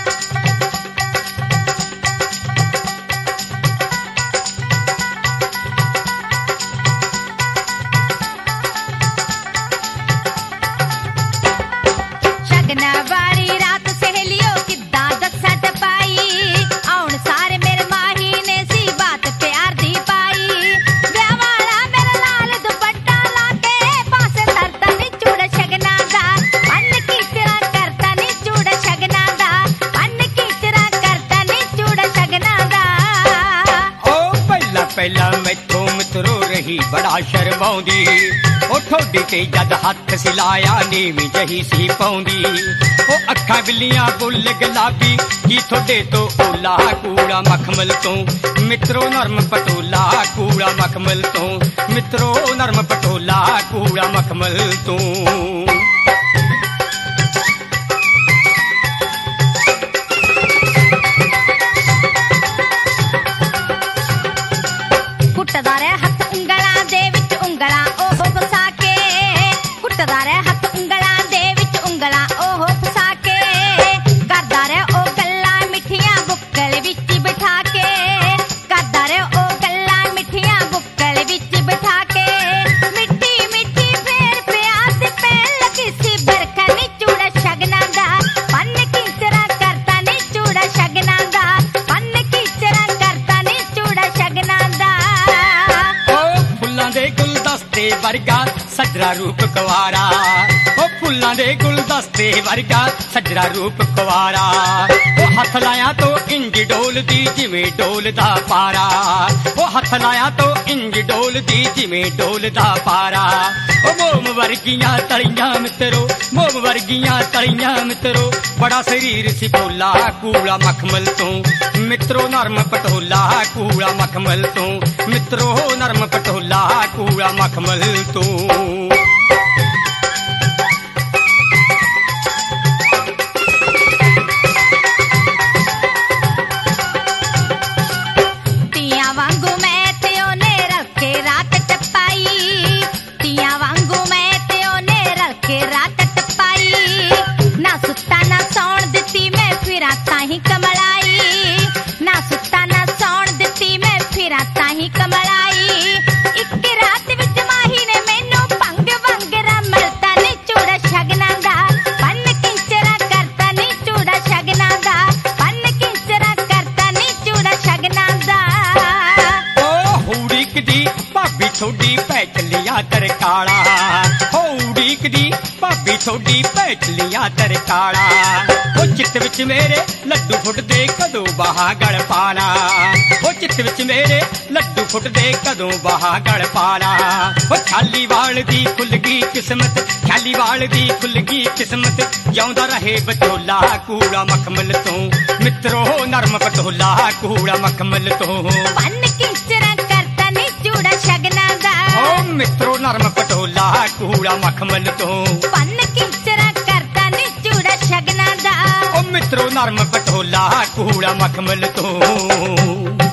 पहला मैथों मित्रो रही बड़ा शर्माउंदी ओ ठोडी ते जद हथ सिलाया नीवी जही सी पाउंदी ओ अखां बिल्लियां बुल गुलाबी की थोड़े तो ओला कूड़ा मखमल तो मित्रो नरम पटोला कूड़ा मखमल तो मित्रो नरम पटोला कूड़ा मखमल तो वर्गा सजरा रूप कुवारा ओ फुल्लां दे गुलदस्ते वर्गा सजरा रूप कुवारा ओ हथ लाया तो इंज डोलदी जिवें डोलदा पारा ओ हथ लाया तो इंज डोलदी जिवें डोलदा पारा ओ मोम वर्गियां तलियां मित्रो मोम वर्गियां तलियां मित्रो बड़ा शरीर सी भोला कूड़ा मखमल तो मित्रो नरम पटोला कूड़ा मखमल तो मित्रो नरम पटोला कूड़ा मखमल तो छोड़ी पैचलियां तरकाड़ा हो उड़ीकदी भाभी छोड़ी पैचलियां तरकाड़ा ओ चित विच मेरे लड्डू फुटदे कदों बाहा गल पाना ओ चित विच मेरे लड्डू फुटदे कदों बाहा गल पाना ओ खाली वाल दी खुल गई किस्मत खाली वाल दी खुल गई किस्मत जाउंदा रहे बचोला कूड़ा मखमल तो मित्रो नरम पटोला कूड़ा मखमल तो मित्रो नरम पटोला कूड़ा मखमल तो पन किचरा करता नी चूड़ा शगना दा ओ मित्रो नरम पटोला कूड़ा मखमल तो